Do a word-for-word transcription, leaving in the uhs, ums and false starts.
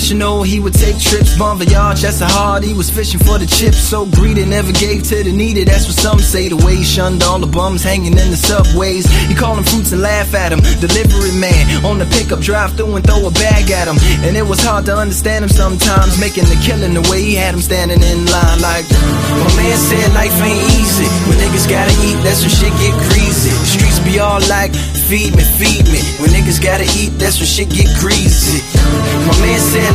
professional, he would take trips. Bon voyage, that's a hard, he was fishing for the chips. So greedy, never gave to the needy, that's what some say. The way he shunned all the bums hanging in the subways. He called them fruits and laugh at him. Delivery man on the pickup, drive through and throw a bag at him. And it was hard to understand him sometimes, making the killing the way he had him standing in line. Like, my man said life ain't easy. When niggas gotta eat, that's when shit get greasy. The streets be all like, feed me, feed me. When niggas gotta eat, that's when shit get greasy. My man said